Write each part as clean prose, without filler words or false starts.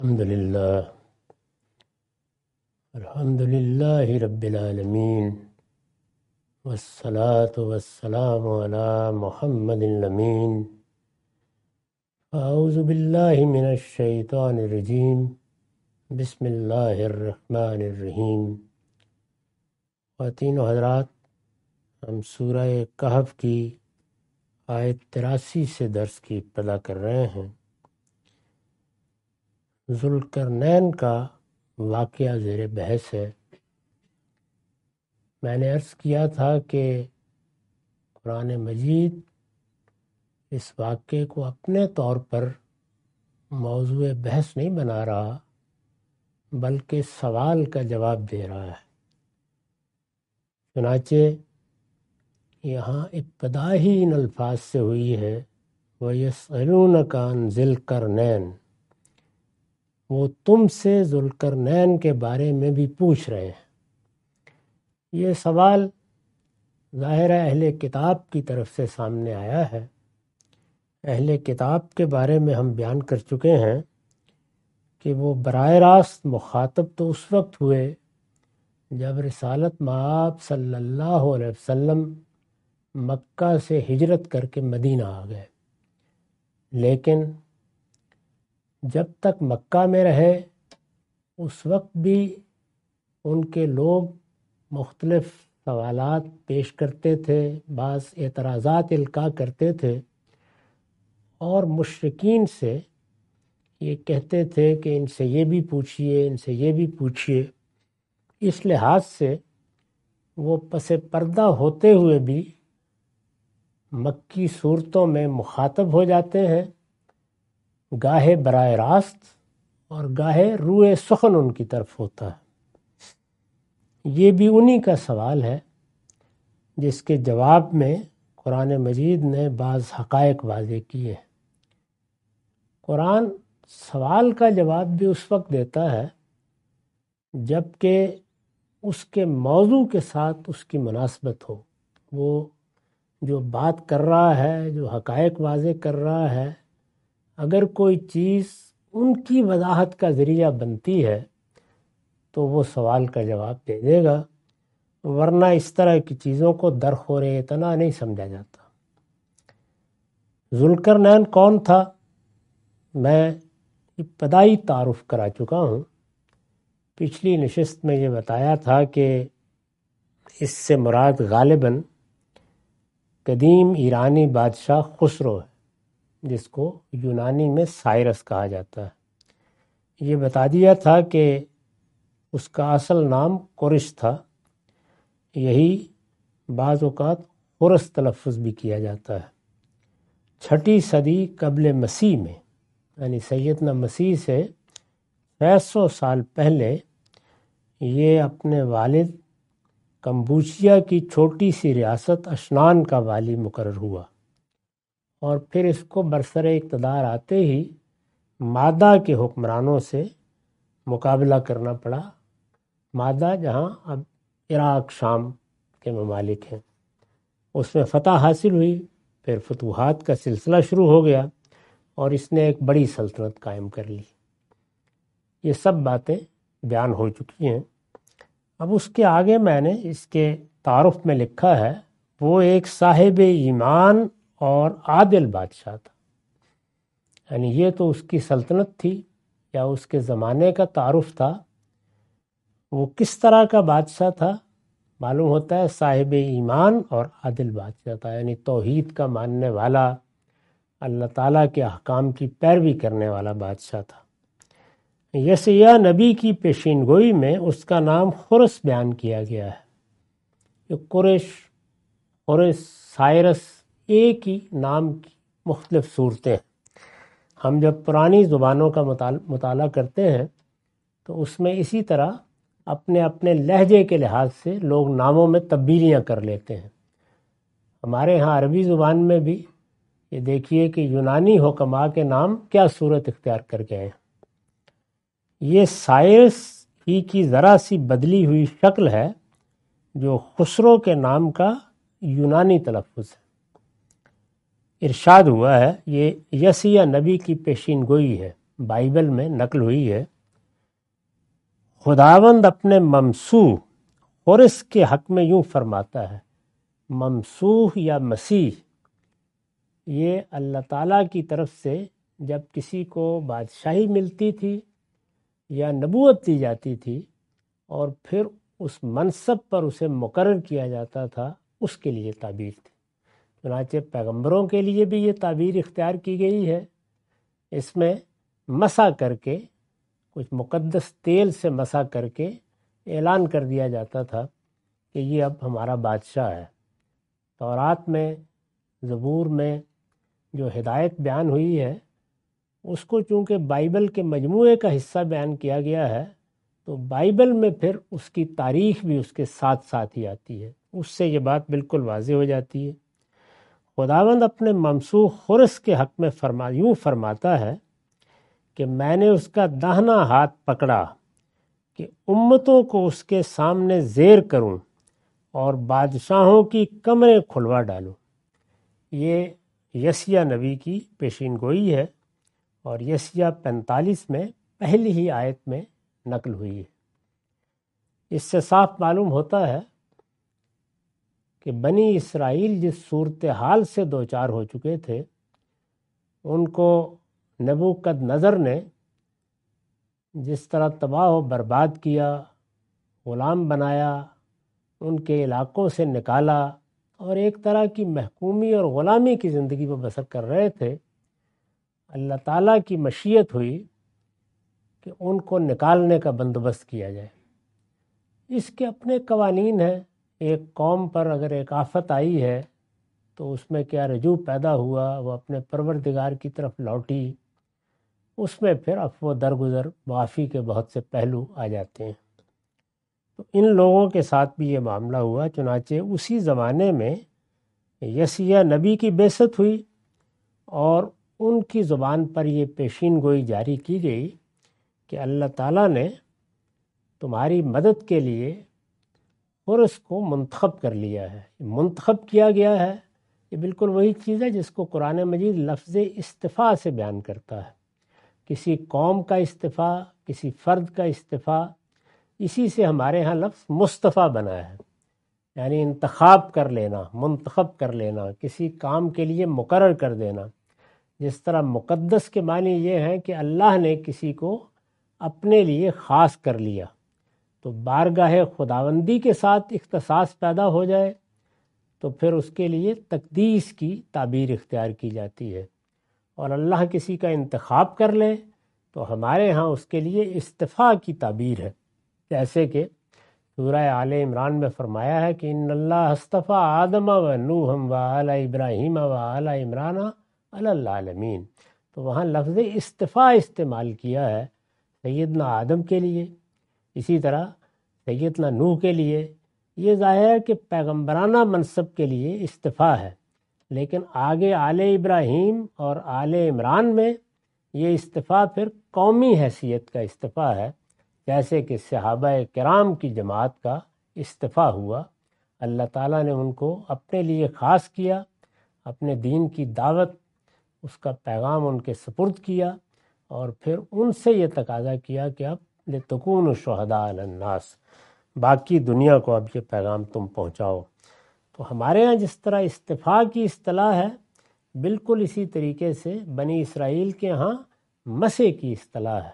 الحمد للہ رب العالمین والصلاة والسلام علی محمد الامین اعوذ باللہ من الشیطان الرجیم بسم اللہ الرحمن الرحیم۔ خواتین و حضرات، ہم سورہ کہف کی آیت 83 سے درس کی ابتدا کر رہے ہیں۔ ذوالقرنین کا واقعہ زیر بحث ہے۔ میں نے عرض کیا تھا کہ قرآن مجید اس واقعے کو اپنے طور پر موضوع بحث نہیں بنا رہا، بلکہ سوال کا جواب دے رہا ہے۔ چنانچہ یہاں ابتدا ہی ان الفاظ سے ہوئی ہے وَيَسْأَلُونَكَ عَنْ ذِي الْقَرْنَيْنِ، وہ تم سے ذوالقرنین کے بارے میں بھی پوچھ رہے ہیں۔ یہ سوال ظاہر اہل کتاب کی طرف سے سامنے آیا ہے۔ اہل کتاب کے بارے میں ہم بیان کر چکے ہیں کہ وہ براہ راست مخاطب تو اس وقت ہوئے جب رسالت مآب صلی اللہ علیہ وسلم مکہ سے ہجرت کر کے مدینہ آ گئے، لیکن جب تک مکہ میں رہے اس وقت بھی ان کے لوگ مختلف سوالات پیش کرتے تھے، بعض اعتراضات القاء کرتے تھے، اور مشرکین سے یہ کہتے تھے کہ ان سے یہ بھی پوچھئے، ان سے یہ بھی پوچھئے۔ اس لحاظ سے وہ پس پردہ ہوتے ہوئے بھی مکی صورتوں میں مخاطب ہو جاتے ہیں، گاہے براہ راست اور گاہے روئے سخن ان کی طرف ہوتا ہے۔ یہ بھی انہی کا سوال ہے جس کے جواب میں قرآن مجید نے بعض حقائق واضح کیے ہیں۔ قرآن سوال کا جواب بھی اس وقت دیتا ہے جب کہ اس کے موضوع کے ساتھ اس کی مناسبت ہو۔ وہ جو بات کر رہا ہے، جو حقائق واضح کر رہا ہے، اگر کوئی چیز ان کی وضاحت کا ذریعہ بنتی ہے تو وہ سوال کا جواب دے دے گا، ورنہ اس طرح کی چیزوں کو درخور اعتنا نہیں سمجھا جاتا۔ ذوالقرنین کون تھا؟ میں ابتدائی تعارف کرا چکا ہوں۔ پچھلی نشست میں یہ بتایا تھا کہ اس سے مراد غالباً قدیم ایرانی بادشاہ خسرو ہے، جس کو یونانی میں سائرس کہا جاتا ہے۔ یہ بتا دیا تھا کہ اس کا اصل نام قرش تھا، یہی بعض اوقات قرس تلفظ بھی کیا جاتا ہے۔ 6 صدی قبل مسیح میں، یعنی سیدنا مسیح سے 600 سال پہلے، یہ اپنے والد کمبوچیا کی چھوٹی سی ریاست اشنان کا والی مقرر ہوا، اور پھر اس کو برسر اقتدار آتے ہی مادہ کے حکمرانوں سے مقابلہ کرنا پڑا۔ مادہ جہاں اب عراق شام کے ممالک ہیں، اس میں فتح حاصل ہوئی، پھر فتوحات کا سلسلہ شروع ہو گیا اور اس نے ایک بڑی سلطنت قائم کر لی۔ یہ سب باتیں بیان ہو چکی ہیں۔ اب اس کے آگے میں نے اس کے تعارف میں لکھا ہے وہ ایک صاحب ایمان اور عادل بادشاہ تھا، یعنی یہ تو اس کی سلطنت تھی یا اس کے زمانے کا تعارف تھا۔ وہ کس طرح کا بادشاہ تھا؟ معلوم ہوتا ہے صاحب ایمان اور عادل بادشاہ تھا، یعنی توحید کا ماننے والا، اللہ تعالیٰ کے احکام کی پیروی کرنے والا بادشاہ تھا۔ یسیہ نبی کی پیشین گوئی میں اس کا نام خرس بیان کیا گیا ہے۔ یہ قرش، سائرس ایک ہی نام کی مختلف صورتیں ہیں۔ ہم جب پرانی زبانوں کا مطالعہ کرتے ہیں تو اس میں اسی طرح اپنے اپنے لہجے کے لحاظ سے لوگ ناموں میں تبدیلیاں کر لیتے ہیں۔ ہمارے ہاں عربی زبان میں بھی یہ دیکھیے کہ یونانی حکماء کے نام کیا صورت اختیار کر گئے ہیں۔ یہ سائرس ہی کی ذرا سی بدلی ہوئی شکل ہے جو خسرو کے نام کا یونانی تلفظ ہے۔ ارشاد ہوا ہے یہ یسیہ نبی کی پیشین گوئی ہے، بائبل میں نقل ہوئی ہے، خداوند اپنے ممسوح خرس کے حق میں یوں فرماتا ہے۔ ممسوح یا مسیح یہ اللہ تعالیٰ کی طرف سے جب کسی کو بادشاہی ملتی تھی یا نبوت دی جاتی تھی اور پھر اس منصب پر اسے مقرر کیا جاتا تھا، اس کے لیے تعبیر تھی۔ چنانچہ پیغمبروں کے لیے بھی یہ تعبیر اختیار کی گئی ہے۔ اس میں مسح کر کے، کچھ مقدس تیل سے مسح کر کے اعلان کر دیا جاتا تھا کہ یہ اب ہمارا بادشاہ ہے۔ تورات میں، زبور میں جو ہدایت بیان ہوئی ہے، اس کو چونکہ بائبل کے مجموعے کا حصہ بیان کیا گیا ہے، تو بائبل میں پھر اس کی تاریخ بھی اس کے ساتھ ساتھ ہی آتی ہے۔ اس سے یہ بات بالکل واضح ہو جاتی ہے۔ خداوند اپنے ممسوح خرس کے حق میں یوں فرماتا ہے کہ میں نے اس کا داہنا ہاتھ پکڑا کہ امتوں کو اس کے سامنے زیر کروں اور بادشاہوں کی کمریں کھلوا ڈالوں۔ یہ یسیہ نبی کی پیشین گوئی ہے اور یسیہ 45 میں پہلی ہی آیت میں نقل ہوئی ہے۔ اس سے صاف معلوم ہوتا ہے کہ بنی اسرائیل جس صورتحال سے دوچار ہو چکے تھے، ان کو نبوکدنضر نے جس طرح تباہ و برباد کیا، غلام بنایا، ان کے علاقوں سے نکالا اور ایک طرح کی محکومی اور غلامی کی زندگی میں بسر کر رہے تھے، اللہ تعالیٰ کی مشیت ہوئی کہ ان کو نکالنے کا بندوبست کیا جائے۔ اس کے اپنے قوانین ہیں۔ ایک قوم پر اگر ایک آفت آئی ہے تو اس میں کیا رجوع پیدا ہوا، وہ اپنے پروردگار کی طرف لوٹی، اس میں پھر عفو و درگزر معافی کے بہت سے پہلو آ جاتے ہیں۔ تو ان لوگوں کے ساتھ بھی یہ معاملہ ہوا۔ چنانچہ اسی زمانے میں یسیہ نبی کی بعثت ہوئی اور ان کی زبان پر یہ پیشین گوئی جاری کی گئی کہ اللہ تعالیٰ نے تمہاری مدد کے لیے خرس کو منتخب کر لیا ہے۔ منتخب کیا گیا ہے، یہ بالکل وہی چیز ہے جس کو قرآن مجید لفظ استفاء سے بیان کرتا ہے۔ کسی قوم کا استفاء، کسی فرد کا استفاء، اسی سے ہمارے ہاں لفظ مصطفیٰ بنا ہے، یعنی انتخاب کر لینا، منتخب کر لینا، کسی کام کے لیے مقرر کر دینا۔ جس طرح مقدس کے معنی یہ ہے کہ اللہ نے کسی کو اپنے لیے خاص کر لیا، تو بارگاہ خداوندی کے ساتھ اختصاص پیدا ہو جائے تو پھر اس کے لیے تقدیس کی تعبیر اختیار کی جاتی ہے۔ اور اللہ کسی کا انتخاب کر لے تو ہمارے ہاں اس کے لیے استفاء کی تعبیر ہے، جیسے کہ سورہ آل عمران میں فرمایا ہے کہ ان اللہ اصطفیٰ آدم و نوح و آل ابراہیم و آل عمران علی العالمین۔ تو وہاں لفظ استفاء استعمال کیا ہے سیدنا آدم کے لیے، اسی طرح سیدنا نوح کے لیے۔ یہ ظاہر ہے کہ پیغمبرانہ منصب کے لیے استفاء ہے، لیکن آگے آل ابراہیم اور آل عمران میں یہ استفاء پھر قومی حیثیت کا استفاء ہے، جیسے کہ صحابہ کرام کی جماعت کا استفاء ہوا۔ اللہ تعالیٰ نے ان کو اپنے لیے خاص کیا، اپنے دین کی دعوت، اس کا پیغام ان کے سپرد کیا، اور پھر ان سے یہ تقاضا کیا کہ اب لتکونوا شہداء علی الناس، باقی دنیا کو اب یہ پیغام تم پہنچاؤ۔ تو ہمارے ہاں جس طرح استفاء کی اصطلاح ہے، بالکل اسی طریقے سے بنی اسرائیل کے ہاں مسح کی اصطلاح ہے۔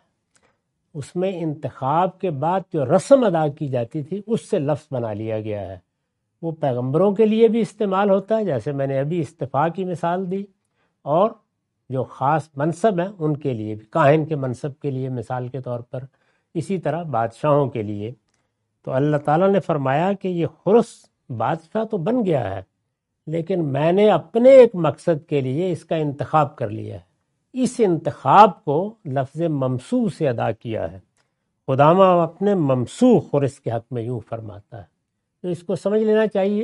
اس میں انتخاب کے بعد جو رسم ادا کی جاتی تھی اس سے لفظ بنا لیا گیا ہے۔ وہ پیغمبروں کے لیے بھی استعمال ہوتا ہے، جیسے میں نے ابھی استفاء کی مثال دی، اور جو خاص منصب ہیں ان کے لیے بھی، کاہن کے منصب کے لیے مثال کے طور پر، اسی طرح بادشاہوں کے لیے۔ تو اللہ تعالیٰ نے فرمایا کہ یہ خرس بادشاہ تو بن گیا ہے، لیکن میں نے اپنے ایک مقصد کے لیے اس کا انتخاب کر لیا ہے۔ اس انتخاب کو لفظ ممسوح سے ادا کیا ہے۔ خداوند اپنے ممسوح خرس کے حق میں یوں فرماتا ہے۔ تو اس کو سمجھ لینا چاہیے،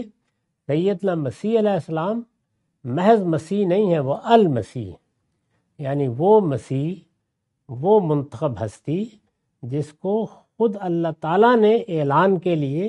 سیدنا مسیح علیہ السلام محض مسیح نہیں ہے، وہ المسیح، یعنی وہ مسیح، وہ منتخب ہستی جس کو خود اللہ تعالیٰ نے اعلان کے لیے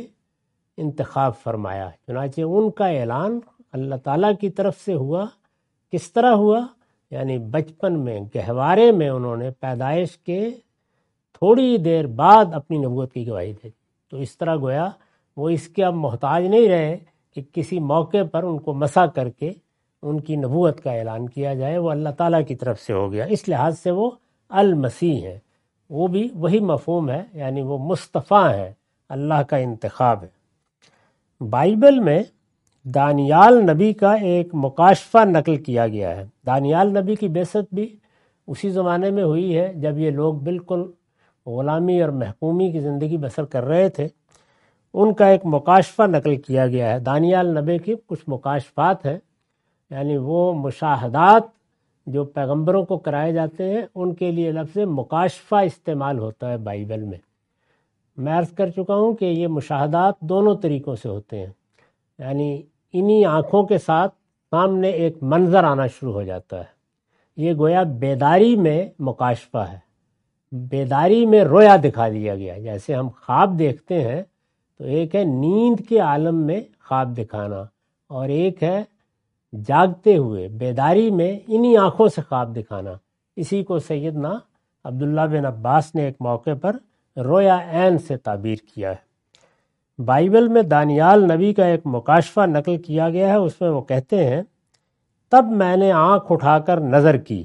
انتخاب فرمایا۔ چنانچہ ان کا اعلان اللہ تعالیٰ کی طرف سے ہوا۔ کس طرح ہوا؟ یعنی بچپن میں گہوارے میں انہوں نے پیدائش کے تھوڑی دیر بعد اپنی نبوت کی گواہی دے دی۔ تو اس طرح گویا وہ اس کے اب محتاج نہیں رہے کہ کسی موقع پر ان کو مسا کر کے ان کی نبوت کا اعلان کیا جائے، وہ اللہ تعالیٰ کی طرف سے ہو گیا۔ اس لحاظ سے وہ المسیح ہے، وہ بھی وہی مفہوم ہے، یعنی وہ مصطفیٰ ہے، اللہ کا انتخاب ہے۔ بائبل میں دانیال نبی کا ایک مکاشفہ نقل کیا گیا ہے۔ دانیال نبی کی بعثت بھی اسی زمانے میں ہوئی ہے جب یہ لوگ بالکل غلامی اور محکومی کی زندگی بسر کر رہے تھے۔ ان کا ایک مکاشفہ نقل کیا گیا ہے۔ دانیال نبی کی کچھ مکاشفات ہیں، یعنی وہ مشاہدات جو پیغمبروں کو کرائے جاتے ہیں، ان کے لیے لفظ مکاشفہ استعمال ہوتا ہے بائبل میں۔ میں عرض کر چکا ہوں کہ یہ مشاہدات دونوں طریقوں سے ہوتے ہیں، یعنی انہی آنکھوں کے ساتھ سامنے ایک منظر آنا شروع ہو جاتا ہے۔ یہ گویا بیداری میں مکاشفہ ہے، بیداری میں رویا دکھا دیا گیا۔ جیسے ہم خواب دیکھتے ہیں تو ایک ہے نیند کے عالم میں خواب دکھانا، اور ایک ہے جاگتے ہوئے بیداری میں انہی آنکھوں سے خواب دکھانا۔ اسی کو سیدنا عبداللہ بن عباس نے ایک موقع پر رویا عین سے تعبیر کیا ہے۔ بائبل میں دانیال نبی کا ایک مکاشفہ نقل کیا گیا ہے، اس میں وہ کہتے ہیں، تب میں نے آنکھ اٹھا کر نظر کی۔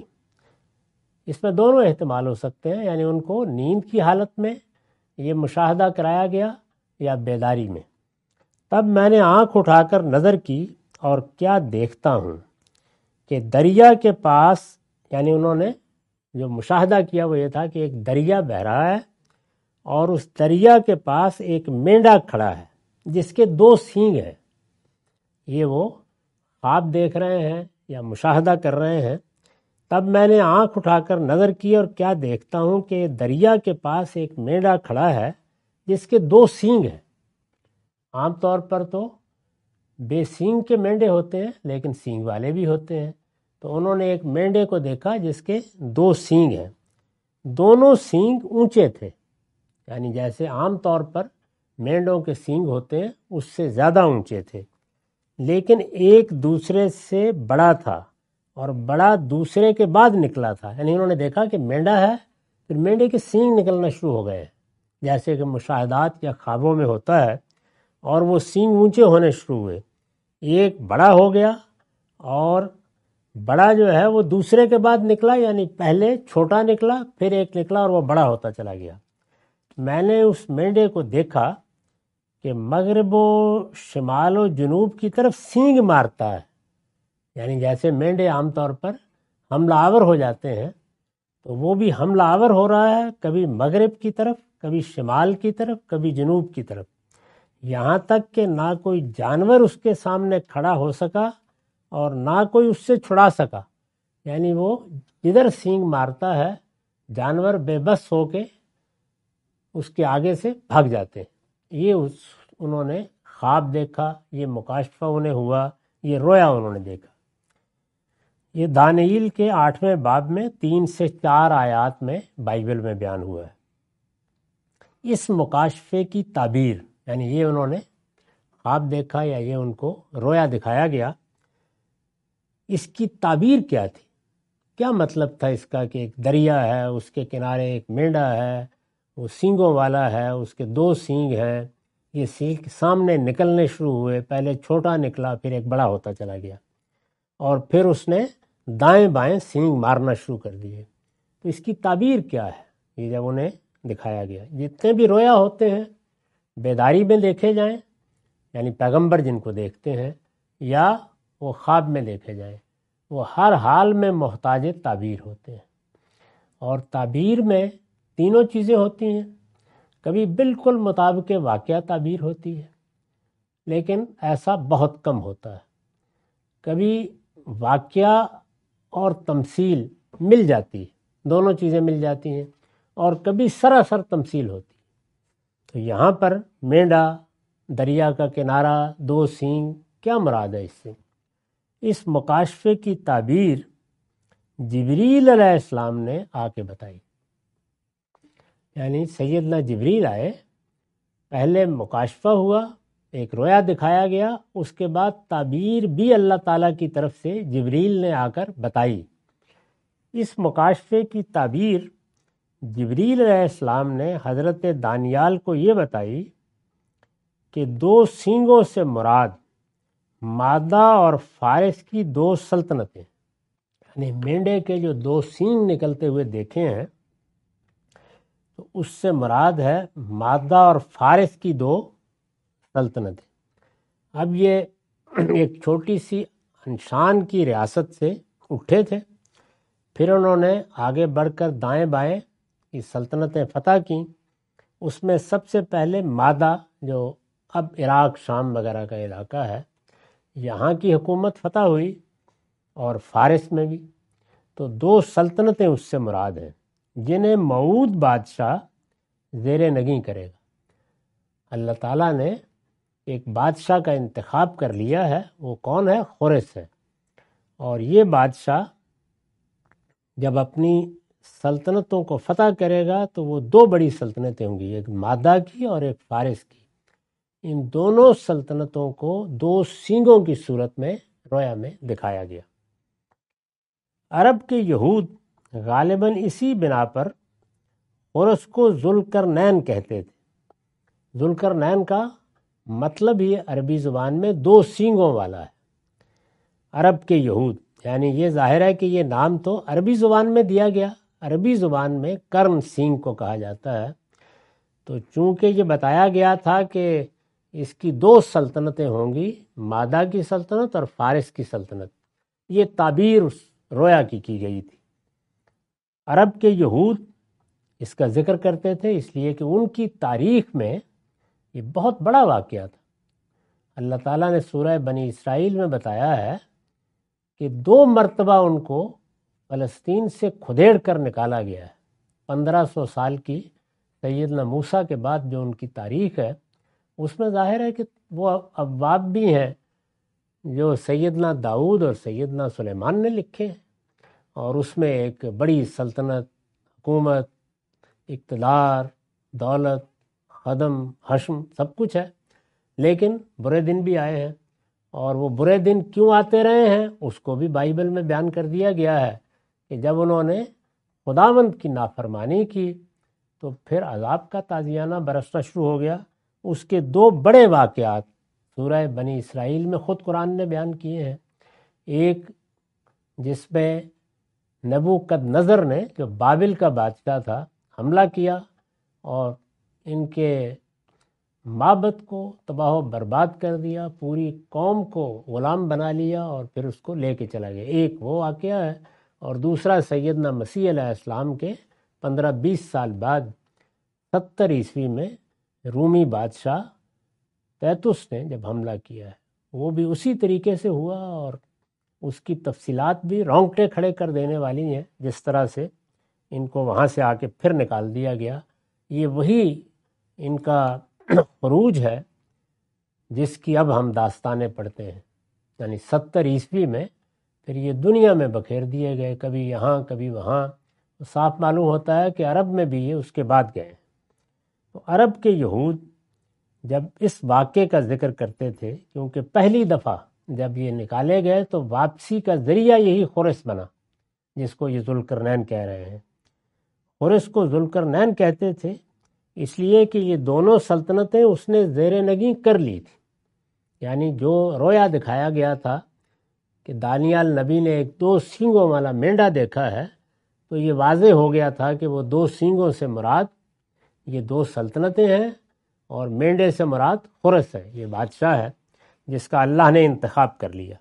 اس میں دونوں احتمال ہو سکتے ہیں، یعنی ان کو نیند کی حالت میں یہ مشاہدہ کرایا گیا یا بیداری میں۔ تب میں نے آنکھ اٹھا کر نظر کی اور کیا دیکھتا ہوں کہ دریا کے پاس، یعنی انہوں نے جو مشاہدہ کیا وہ یہ تھا کہ ایک دریا بہہ رہا ہے اور اس دریا کے پاس ایک مینڈا کھڑا ہے جس کے 2 سینگ ہیں۔ یہ وہ خواب دیکھ رہے ہیں یا مشاہدہ کر رہے ہیں۔ تب میں نے آنکھ اٹھا کر نظر کی اور کیا دیکھتا ہوں کہ دریا کے پاس ایک مینڈا کھڑا ہے جس کے 2 سینگ ہیں۔ عام طور پر تو بے سینگ کے مینڈے ہوتے ہیں، لیکن سینگ والے بھی ہوتے ہیں۔ تو انہوں نے ایک مینڈے کو دیکھا جس کے 2 سینگ ہیں، دونوں سینگ اونچے تھے، یعنی جیسے عام طور پر مینڈوں کے سینگ ہوتے ہیں اس سے زیادہ اونچے تھے، لیکن ایک دوسرے سے بڑا تھا اور بڑا دوسرے کے بعد نکلا تھا۔ یعنی انہوں نے دیکھا کہ مینڈا ہے، پھر مینڈے کے سینگ نکلنا شروع ہو گئے، جیسے کہ مشاہدات یا خوابوں میں ہوتا ہے، اور وہ سینگ اونچے ہونے شروع ہوئے۔ ایک بڑا ہو گیا اور بڑا جو ہے وہ دوسرے کے بعد نکلا، یعنی پہلے چھوٹا نکلا، پھر ایک نکلا اور وہ بڑا ہوتا چلا گیا۔ میں نے اس مینڈے کو دیکھا کہ مغرب و شمال و جنوب کی طرف سینگ مارتا ہے، یعنی جیسے مینڈے عام طور پر حملہ آور ہو جاتے ہیں تو وہ بھی حملہ آور ہو رہا ہے، کبھی مغرب کی طرف، کبھی شمال کی طرف، کبھی جنوب کی طرف، یہاں تک کہ نہ کوئی جانور اس کے سامنے کھڑا ہو سکا اور نہ کوئی اس سے چھڑا سکا۔ یعنی وہ جدھر سینگ مارتا ہے جانور بے بس ہو کے اس کے آگے سے بھاگ جاتے ہیں۔ یہ انہوں نے خواب دیکھا، یہ مکاشفہ انہیں ہوا، یہ رویا انہوں نے دیکھا۔ یہ دانیال کے 8ویں باب میں 3 سے 4 آیات میں بائبل میں بیان ہوا ہے۔ اس مکاشفے کی تعبیر، یعنی یہ انہوں نے خواب دیکھا یا یہ ان کو رویا دکھایا گیا، اس کی تعبیر کیا تھی؟ کیا مطلب تھا اس کا کہ ایک دریا ہے، اس کے کنارے ایک مینڈا ہے، وہ سینگوں والا ہے، اس کے 2 سینگ ہیں، یہ سینگ سامنے نکلنے شروع ہوئے، پہلے چھوٹا نکلا، پھر ایک بڑا ہوتا چلا گیا، اور پھر اس نے دائیں بائیں سینگ مارنا شروع کر دیے۔ تو اس کی تعبیر کیا ہے؟ یہ جب انہیں دکھایا گیا، جتنے بھی رویا ہوتے ہیں بیداری میں دیکھے جائیں، یعنی پیغمبر جن کو دیکھتے ہیں، یا وہ خواب میں دیکھے جائیں، وہ ہر حال میں محتاج تعبیر ہوتے ہیں۔ اور تعبیر میں تینوں چیزیں ہوتی ہیں، کبھی بالکل مطابق واقعہ تعبیر ہوتی ہے، لیکن ایسا بہت کم ہوتا ہے۔ کبھی واقعہ اور تمثیل مل جاتی ہے، دونوں چیزیں مل جاتی ہیں، اور کبھی سراسر تمثیل ہوتی ہے۔ تو یہاں پر مینڈا، دریا کا کنارہ، 2 سینگ، کیا مراد ہے اس سے؟ اس مکاشفے کی تعبیر جبریل علیہ السلام نے آ کے بتائی، یعنی سیدنا جبریل آئے، پہلے مکاشفہ ہوا، ایک رویا دکھایا گیا، اس کے بعد تعبیر بھی اللہ تعالیٰ کی طرف سے جبریل نے آ کر بتائی، اس مکاشفے کی تعبیر جبریل علیہ السلام نے حضرت دانیال کو یہ بتائی کہ 2 سینگوں سے مراد مادہ اور فارس کی 2 سلطنتیں، یعنی مینڈے کے جو 2 سینگ نکلتے ہوئے دیکھے ہیں تو اس سے مراد ہے مادہ اور فارس کی 2 سلطنتیں۔ اب یہ ایک چھوٹی سی انشان کی ریاست سے اٹھے تھے، پھر انہوں نے آگے بڑھ کر دائیں بائیں یہ سلطنتیں فتح کیں۔ اس میں سب سے پہلے مادہ، جو اب عراق شام وغیرہ کا علاقہ ہے، یہاں کی حکومت فتح ہوئی، اور فارس میں بھی۔ تو 2 سلطنتیں اس سے مراد ہیں جنہیں موعود بادشاہ زیر نگیں کرے گا۔ اللہ تعالیٰ نے ایک بادشاہ کا انتخاب کر لیا ہے، وہ کون ہے؟ خورس ہے۔ اور یہ بادشاہ جب اپنی سلطنتوں کو فتح کرے گا تو وہ 2 بڑی سلطنتیں ہوں گی، ایک مادہ کی اور ایک فارس کی۔ ان دونوں سلطنتوں کو 2 سینگوں کی صورت میں رویا میں دکھایا گیا۔ عرب کے یہود غالباً اسی بنا پر خورس کو ذوالقرنین کہتے تھے۔ ذوالقرنین کا مطلب ہی عربی زبان میں 2 سینگوں والا ہے۔ عرب کے یہود، یعنی یہ ظاہر ہے کہ یہ نام تو عربی زبان میں دیا گیا، عربی زبان میں قرن سینگ کو کہا جاتا ہے۔ تو چونکہ یہ بتایا گیا تھا کہ اس کی 2 سلطنتیں ہوں گی، مادہ کی سلطنت اور فارس کی سلطنت، یہ تعبیر اس رویا کی گئی تھی۔ عرب کے یہود اس کا ذکر کرتے تھے اس لیے کہ ان کی تاریخ میں یہ بہت بڑا واقعہ تھا۔ اللہ تعالیٰ نے سورہ بنی اسرائیل میں بتایا ہے کہ 2 مرتبہ ان کو فلسطین سے کھدیڑ کر نکالا گیا ہے۔ 1500 سال کی سیدنا موسیٰ کے بعد جو ان کی تاریخ ہے، اس میں ظاہر ہے کہ وہ ابواب بھی ہیں جو سیدنا داؤد اور سیدنا سلیمان نے لکھے ہیں، اور اس میں ایک بڑی سلطنت، حکومت، اقتدار، دولت، خدم، حشم سب کچھ ہے۔ لیکن برے دن بھی آئے ہیں، اور وہ برے دن کیوں آتے رہے ہیں اس کو بھی بائبل میں بیان کر دیا گیا ہے کہ جب انہوں نے خداوند کی نافرمانی کی تو پھر عذاب کا تازیانہ برسنا شروع ہو گیا۔ اس کے 2 بڑے واقعات سورہ بنی اسرائیل میں خود قرآن نے بیان کیے ہیں۔ ایک جس میں نبوکدنضر نے، جو بابل کا بادشاہ تھا، حملہ کیا اور ان کے معبد کو تباہ و برباد کر دیا، پوری قوم کو غلام بنا لیا اور پھر اس کو لے کے چلا گیا۔ ایک وہ واقعہ ہے، اور دوسرا سیدنا مسیح علیہ السلام کے 15-20 سال بعد 70 عیسوی میں رومی بادشاہ تیتس نے جب حملہ کیا ہے، وہ بھی اسی طریقے سے ہوا، اور اس کی تفصیلات بھی رونگٹے کھڑے کر دینے والی ہیں، جس طرح سے ان کو وہاں سے آ کے پھر نکال دیا گیا۔ یہ وہی ان کا خروج ہے جس کی اب ہم داستانیں پڑھتے ہیں، یعنی 70 عیسوی میں پھر یہ دنیا میں بکھیر دیے گئے، کبھی یہاں کبھی وہاں۔ صاف معلوم ہوتا ہے کہ عرب میں بھی یہ اس کے بعد گئے۔ تو عرب کے یہود جب اس واقعے کا ذکر کرتے تھے، کیونکہ پہلی دفعہ جب یہ نکالے گئے تو واپسی کا ذریعہ یہی خورس بنا، جس کو یہ ذوالقرنین کہہ رہے ہیں۔ خورس کو ذوالقرنین کہتے تھے اس لیے کہ یہ دونوں سلطنتیں اس نے زیر نگیں کر لی تھی۔ یعنی جو رویا دکھایا گیا تھا کہ دانیال نبی نے ایک 2 سینگوں والا مینڈا دیکھا ہے، تو یہ واضح ہو گیا تھا کہ وہ 2 سینگوں سے مراد یہ 2 سلطنتیں ہیں، اور مینڈے سے مراد خورس ہے، یہ بادشاہ ہے جس کا اللہ نے انتخاب کر لیا۔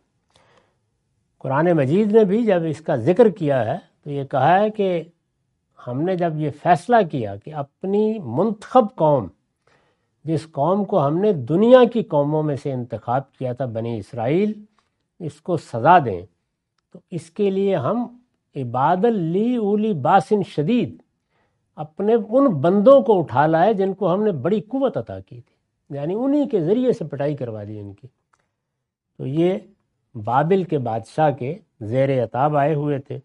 قرآن مجید نے بھی جب اس کا ذکر کیا ہے تو یہ کہا ہے کہ ہم نے جب یہ فیصلہ کیا کہ اپنی منتخب قوم، جس قوم کو ہم نے دنیا کی قوموں میں سے انتخاب کیا تھا، بنی اسرائیل، اس کو سزا دیں، تو اس کے لیے ہم عباد لی اولی باسن شدید، اپنے ان بندوں کو اٹھا لائے جن کو ہم نے بڑی قوت عطا کی تھی، یعنی انہی کے ذریعے سے پٹائی کروا دی ان کی۔ تو یہ بابل کے بادشاہ کے زیر عتاب آئے ہوئے تھے۔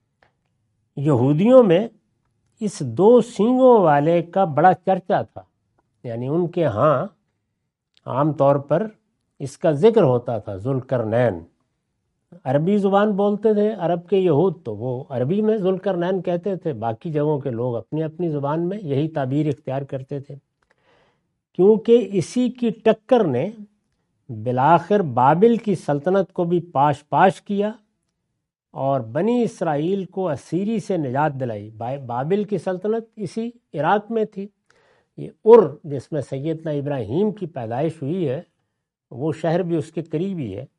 یہودیوں میں اس 2 سینگوں والے کا بڑا چرچا تھا، یعنی ان کے ہاں عام طور پر اس کا ذکر ہوتا تھا، ذوالقرنین، عربی زبان بولتے تھے عرب کے یہود، تو وہ عربی میں ذوالقرنین کہتے تھے، باقی جگہوں کے لوگ اپنی اپنی زبان میں یہی تعبیر اختیار کرتے تھے، کیونکہ اسی کی ٹکر نے بالآخر بابل کی سلطنت کو بھی پاش پاش کیا اور بنی اسرائیل کو اسیری سے نجات دلائی۔ بابل کی سلطنت اسی عراق میں تھی، یہ جس میں سیدنا ابراہیم کی پیدائش ہوئی ہے، وہ شہر بھی اس کے قریب ہی ہے۔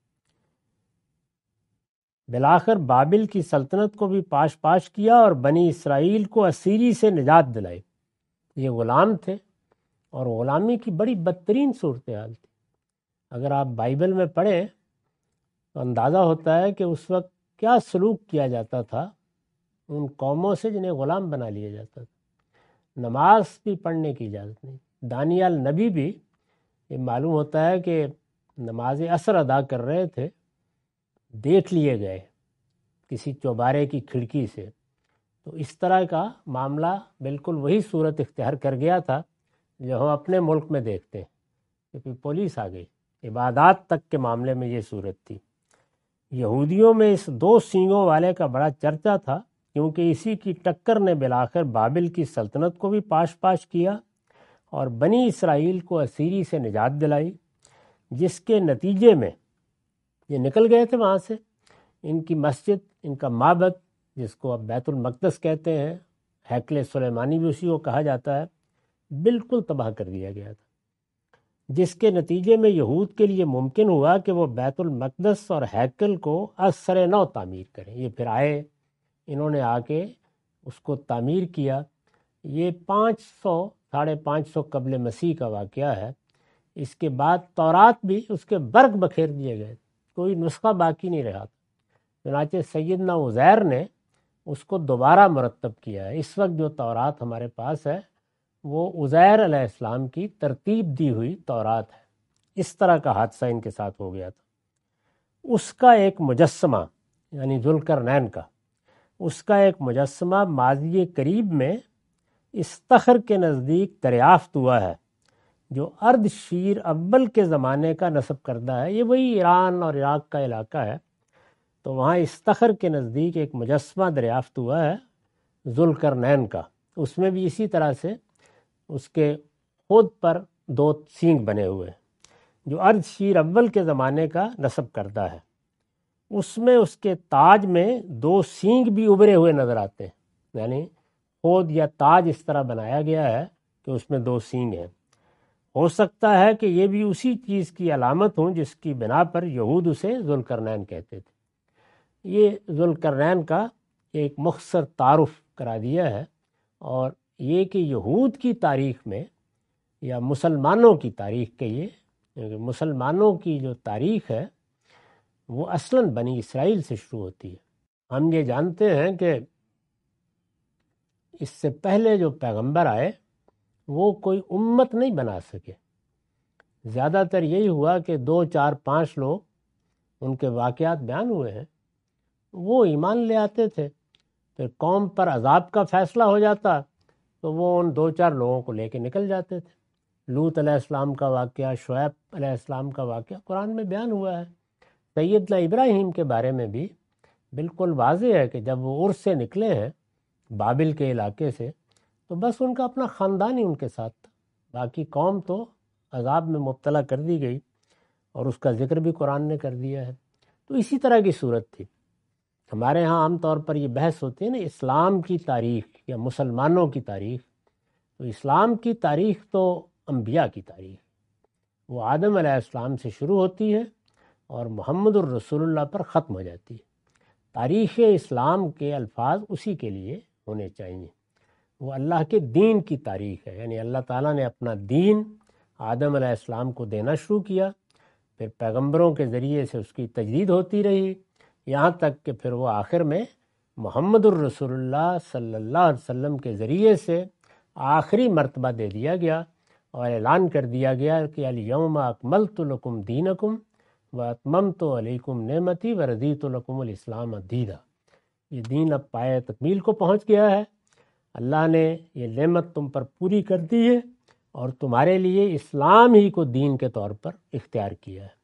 بالآخر بابل کی سلطنت کو بھی پاش پاش کیا اور بنی اسرائیل کو اسیری سے نجات دلائی۔ یہ غلام تھے اور غلامی کی بڑی بدترین صورتحال تھی۔ اگر آپ بائبل میں پڑھیں تو اندازہ ہوتا ہے کہ اس وقت کیا سلوک کیا جاتا تھا ان قوموں سے جنہیں غلام بنا لیا جاتا تھا۔ نماز بھی پڑھنے کی اجازت نہیں۔ دانیال نبی بھی یہ معلوم ہوتا ہے کہ نماز عصر ادا کر رہے تھے، دیکھ لیے گئے کسی چوبارے کی کھڑکی سے، تو اس طرح کا معاملہ بالکل وہی صورت اختیار کر گیا تھا جو ہم اپنے ملک میں دیکھتے ہیں، کیونکہ پولیس آ گئی۔ عبادات تک کے معاملے میں یہ صورت تھی۔ یہودیوں میں اس 2 سینگوں والے کا بڑا چرچا تھا، کیونکہ اسی کی ٹکر نے بالآخر بابل کی سلطنت کو بھی پاش پاش کیا اور بنی اسرائیل کو اسیری سے نجات دلائی، جس کے نتیجے میں یہ نکل گئے تھے وہاں سے۔ ان کی مسجد، ان کا معبد جس کو اب بیت المقدس کہتے ہیں، ہیکل سلیمانی بھی اسی کو کہا جاتا ہے، بالکل تباہ کر دیا گیا تھا، جس کے نتیجے میں یہود کے لیے ممکن ہوا کہ وہ بیت المقدس اور ہیکل کو از سر نو تعمیر کریں۔ یہ پھر آئے، انہوں نے آ کے اس کو تعمیر کیا۔ یہ 500 قبل مسیح کا واقعہ ہے۔ اس کے بعد تورات بھی اس کے برگ بکھیر دیے گئے، کوئی نسخہ باقی نہیں رہا تھا۔ چنانچہ سیدنا عزیر نے اس کو دوبارہ مرتب کیا ہے۔ اس وقت جو تورات ہمارے پاس ہے وہ عزیر علیہ السلام کی ترتیب دی ہوئی تورات ہے۔ اس طرح کا حادثہ ان کے ساتھ ہو گیا تھا۔ اس کا ایک مجسمہ، یعنی ذوالقرنین کا، اس کا ایک مجسمہ ماضی قریب میں استخر کے نزدیک دریافت ہوا ہے، جو ارد شیر اول کے زمانے کا نسب کردہ ہے۔ یہ وہی ایران اور عراق کا علاقہ ہے، تو وہاں استخر کے نزدیک ایک مجسمہ دریافت ہوا ہے ذوالقرنین کا۔ اس میں بھی اسی طرح سے اس کے خود پر 2 سینگ بنے ہوئے ہیں، جو ارد شیر اول کے زمانے کا نسب کردہ ہے۔ اس میں اس کے تاج میں 2 سینگ بھی ابھرے ہوئے نظر آتے ہیں، یعنی خود یا تاج اس طرح بنایا گیا ہے کہ اس میں 2 سینگ ہیں۔ ہو سکتا ہے کہ یہ بھی اسی چیز کی علامت ہوں جس کی بنا پر یہود اسے ذوالقرنین کہتے تھے۔ یہ ذوالقرنین کا ایک مختصر تعارف کرا دیا ہے، اور یہ کہ یہود کی تاریخ میں یا مسلمانوں کی تاریخ کہیے، مسلمانوں کی جو تاریخ ہے وہ اصلاً بنی اسرائیل سے شروع ہوتی ہے۔ ہم یہ جانتے ہیں کہ اس سے پہلے جو پیغمبر آئے وہ کوئی امت نہیں بنا سکے۔ زیادہ تر یہی ہوا کہ 2 4 5 لوگ، ان کے واقعات بیان ہوئے ہیں، وہ ایمان لے آتے تھے، پھر قوم پر عذاب کا فیصلہ ہو جاتا تو وہ ان 2 4 لوگوں کو لے کے نکل جاتے تھے۔ لوط علیہ السلام کا واقعہ، شعیب علیہ السلام کا واقعہ قرآن میں بیان ہوا ہے۔ سیدنا ابراہیم کے بارے میں بھی بالکل واضح ہے کہ جب وہ عرس سے نکلے ہیں بابل کے علاقے سے، تو بس ان کا اپنا خاندان ہی ان کے ساتھ تھا، باقی قوم تو عذاب میں مبتلا کر دی گئی، اور اس کا ذکر بھی قرآن نے کر دیا ہے۔ تو اسی طرح کی صورت تھی۔ ہمارے ہاں عام طور پر یہ بحث ہوتی ہے نا اسلام کی تاریخ یا مسلمانوں کی تاریخ، تو اسلام کی تاریخ تو انبیاء کی تاریخ، وہ آدم علیہ السلام سے شروع ہوتی ہے اور محمد الرسول اللہ پر ختم ہو جاتی ہے۔ تاریخ اسلام کے الفاظ اسی کے لیے ہونے چاہیے، وہ اللہ کے دین کی تاریخ ہے، یعنی اللہ تعالیٰ نے اپنا دین آدم علیہ السلام کو دینا شروع کیا، پھر پیغمبروں کے ذریعے سے اس کی تجدید ہوتی رہی، یہاں تک کہ پھر وہ آخر میں محمد الرسول اللہ صلی اللہ علیہ وسلم کے ذریعے سے آخری مرتبہ دے دیا گیا، اور اعلان کر دیا گیا کہ الیوم اکملت لکم دینکم واتممت علیکم نعمتی ورضیت لکم الاسلام دینا۔ یہ دین اب پائے تکمیل کو پہنچ گیا ہے، اللہ نے یہ نعمت تم پر پوری کر دی ہے اور تمہارے لیے اسلام ہی کو دین کے طور پر اختیار کیا ہے۔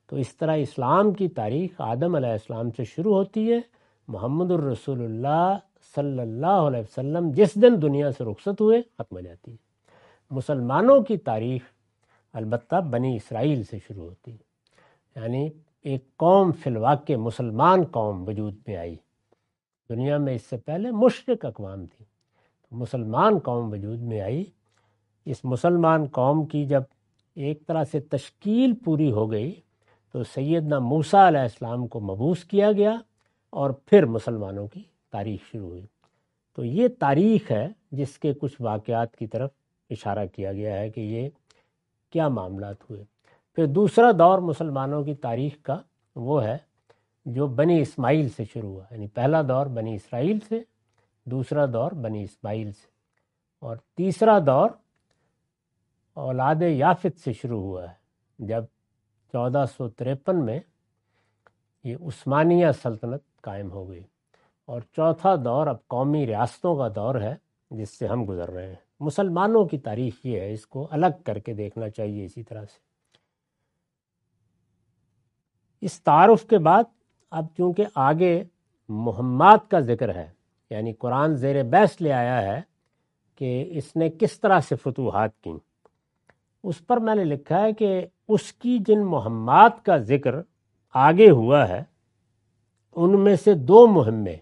تو اس طرح اسلام کی تاریخ آدم علیہ السلام سے شروع ہوتی ہے، محمد الرسول اللہ صلی اللہ علیہ وسلم جس دن دنیا سے رخصت ہوئے ختم ہو جاتی ہے۔ مسلمانوں کی تاریخ البتہ بنی اسرائیل سے شروع ہوتی ہے، یعنی ایک قوم فی الواقع مسلمان قوم وجود میں آئی۔ دنیا میں اس سے پہلے مشرک اقوام تھی، مسلمان قوم وجود میں آئی۔ اس مسلمان قوم کی جب ایک طرح سے تشکیل پوری ہو گئی تو سیدنا موسیٰ علیہ السلام کو مبعوث کیا گیا اور پھر مسلمانوں کی تاریخ شروع ہوئی۔ تو یہ تاریخ ہے جس کے کچھ واقعات کی طرف اشارہ کیا گیا ہے کہ یہ کیا معاملات ہوئے۔ پھر دوسرا دور مسلمانوں کی تاریخ کا وہ ہے جو بنی اسماعیل سے شروع ہوا، یعنی پہلا دور بنی اسرائیل سے، دوسرا دور بنی اسماعیل سے، اور تیسرا دور اولاد یافت سے شروع ہوا ہے جب 1453 میں یہ عثمانیہ سلطنت قائم ہو گئی، اور چوتھا دور اب قومی ریاستوں کا دور ہے جس سے ہم گزر رہے ہیں۔ مسلمانوں کی تاریخ یہ ہے، اس کو الگ کر کے دیکھنا چاہیے اسی طرح سے۔ اس تعارف کے بعد اب چونکہ آگے مہمات کا ذکر ہے، یعنی قرآن زیر بحث لے آیا ہے کہ اس نے کس طرح سے فتوحات کیں، اس پر میں نے لکھا ہے کہ اس کی جن مہمات کا ذکر آگے ہوا ہے ان میں سے دو مہمیں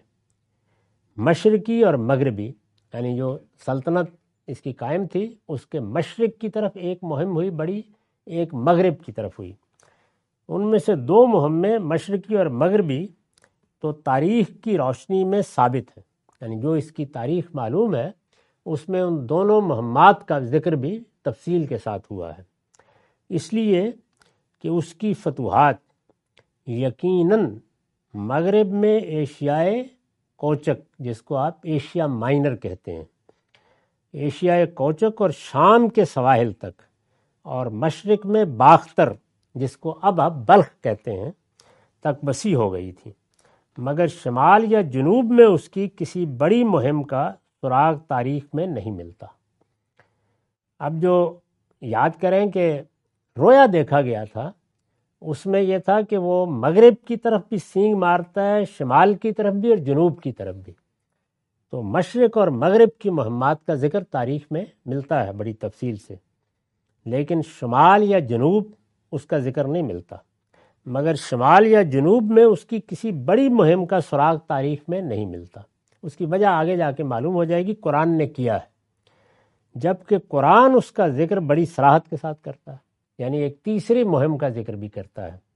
مشرقی اور مغربی، یعنی جو سلطنت اس کی قائم تھی اس کے مشرق کی طرف ایک مہم ہوئی بڑی، ایک مغرب کی طرف ہوئی۔ ان میں سے دو مہمیں مشرقی اور مغربی تو تاریخ کی روشنی میں ثابت ہے، یعنی جو اس کی تاریخ معلوم ہے اس میں ان دونوں مہمات کا ذکر بھی تفصیل کے ساتھ ہوا ہے، اس لیے کہ اس کی فتوحات یقیناً مغرب میں ایشیائے کوچک، جس کو آپ ایشیا مائنر کہتے ہیں، ایشیائے کوچک اور شام کے سواحل تک، اور مشرق میں باختر، جس کو اب بلخ کہتے ہیں، تک وسیع ہو گئی تھی، مگر شمال یا جنوب میں اس کی کسی بڑی مہم کا سراغ تاریخ میں نہیں ملتا۔ اب جو یاد کریں کہ رویا دیکھا گیا تھا اس میں یہ تھا کہ وہ مغرب کی طرف بھی سینگ مارتا ہے، شمال کی طرف بھی اور جنوب کی طرف بھی، تو مشرق اور مغرب کی مہمات کا ذکر تاریخ میں ملتا ہے بڑی تفصیل سے، لیکن شمال یا جنوب اس کا ذکر نہیں ملتا، مگر شمال یا جنوب میں اس کی کسی بڑی مہم کا سراغ تاریخ میں نہیں ملتا۔ اس کی وجہ آگے جا کے معلوم ہو جائے گی، قرآن نے کیا ہے، جبکہ قرآن اس کا ذکر بڑی صراحت کے ساتھ کرتا ہے، یعنی ایک تیسری مہم کا ذکر بھی کرتا ہے۔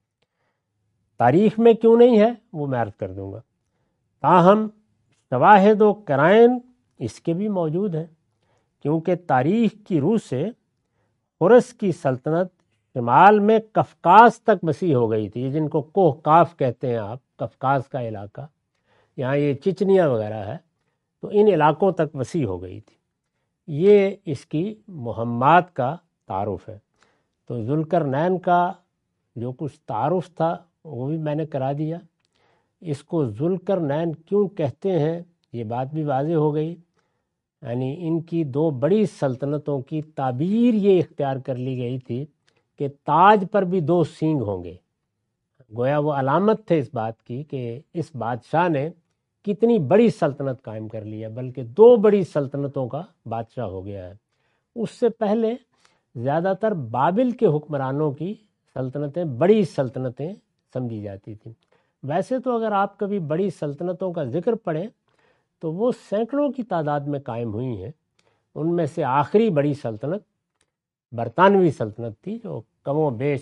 تاریخ میں کیوں نہیں ہے وہ میں عرض کر دوں گا، تاہم شواہد و قرائن اس کے بھی موجود ہیں، کیونکہ تاریخ کی روح سے فرس کی سلطنت شمال میں قفقاز تک وسیع ہو گئی تھی، جن کو کوہ قاف کہتے ہیں آپ، قفقاز کا علاقہ، یہاں یہ چچنیا وغیرہ ہے، تو ان علاقوں تک وسیع ہو گئی تھی۔ یہ اس کی مہمات کا تعارف ہے۔ تو ذوالقرنین کا جو کچھ تعارف تھا وہ بھی میں نے کرا دیا۔ اس کو ذوالقرنین کیوں کہتے ہیں یہ بات بھی واضح ہو گئی، یعنی ان کی دو بڑی سلطنتوں کی تعبیر یہ اختیار کر لی گئی تھی کہ تاج پر بھی دو سینگ ہوں گے، گویا وہ علامت تھے اس بات کی کہ اس بادشاہ نے کتنی بڑی سلطنت قائم کر لی ہے، بلکہ دو بڑی سلطنتوں کا بادشاہ ہو گیا ہے۔ اس سے پہلے زیادہ تر بابل کے حکمرانوں کی سلطنتیں بڑی سلطنتیں سمجھی جاتی تھیں۔ ویسے تو اگر آپ کبھی بڑی سلطنتوں کا ذکر پڑھیں تو وہ سینکڑوں کی تعداد میں قائم ہوئی ہیں۔ ان میں سے آخری بڑی سلطنت برطانوی سلطنت تھی، جو کم و بیش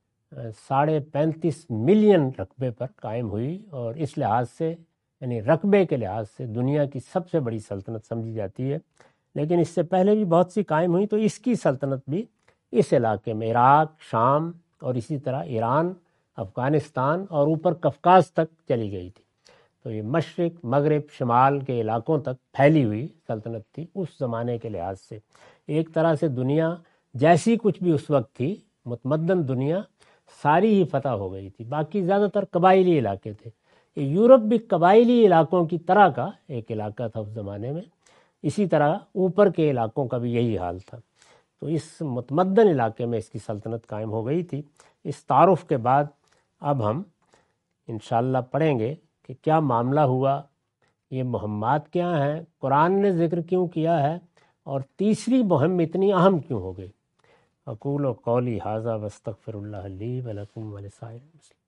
35.5 ملین رقبے پر قائم ہوئی، اور اس لحاظ سے یعنی رقبے کے لحاظ سے دنیا کی سب سے بڑی سلطنت سمجھی جاتی ہے۔ لیکن اس سے پہلے بھی بہت سی قائم ہوئی، تو اس کی سلطنت بھی اس علاقے میں عراق، شام اور اسی طرح ایران، افغانستان اور اوپر قفقاز تک چلی گئی تھی۔ تو یہ مشرق، مغرب، شمال کے علاقوں تک پھیلی ہوئی سلطنت تھی اس زمانے کے لحاظ سے۔ ایک طرح سے دنیا جیسی کچھ بھی اس وقت تھی، متمدن دنیا ساری ہی فتح ہو گئی تھی، باقی زیادہ تر قبائلی علاقے تھے۔ یورپ بھی قبائلی علاقوں کی طرح کا ایک علاقہ تھا اس زمانے میں، اسی طرح اوپر کے علاقوں کا بھی یہی حال تھا۔ تو اس متمدن علاقے میں اس کی سلطنت قائم ہو گئی تھی۔ اس تعارف کے بعد اب ہم انشاءاللہ پڑھیں گے کہ کیا معاملہ ہوا، یہ مہمات کیا ہیں، قرآن نے ذکر کیوں کیا ہے، اور تیسری مہم اتنی اہم کیوں ہو گئی۔ اقول قولی ھذا واستغفر اللہ لی ولکم ولسائر المسلمین۔